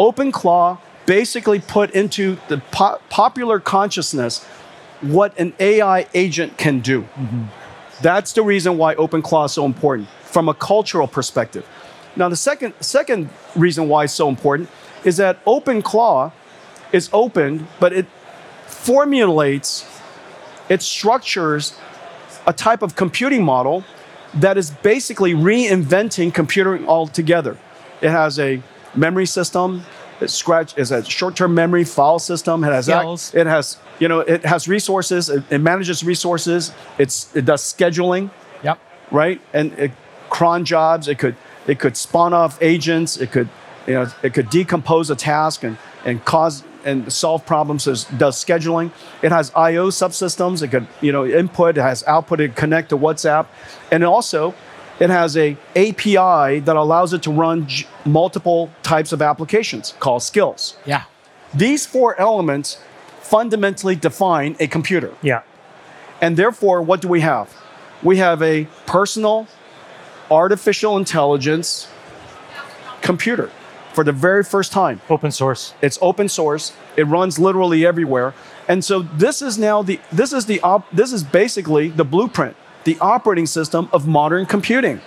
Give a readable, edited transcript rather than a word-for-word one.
OpenClaw basically put into the popular consciousness what an AI agent can do. That's the reason why OpenClaw is so important from a cultural perspective. Now, the second reason why it's so important is that OpenClaw is open, but it formulates, it structures a type of computing model that is basically reinventing computing altogether. It has a memory system. It's a short-term memory file system. It has it has resources. It manages resources. It does scheduling. Yep. Right, and cron jobs. It could spawn off agents. It could decompose a task and solve problems. It does scheduling. It has I/O subsystems. It could input. It has output. It connect to WhatsApp, and also it has a API that allows it to run multiple types of applications called skills. Yeah. These four elements fundamentally define a computer. Yeah. And therefore, what do we have? We have a personal artificial intelligence computer for the very first time. Open source. It's open source. It runs literally everywhere. And so this is basically the blueprint, the operating system of modern computing.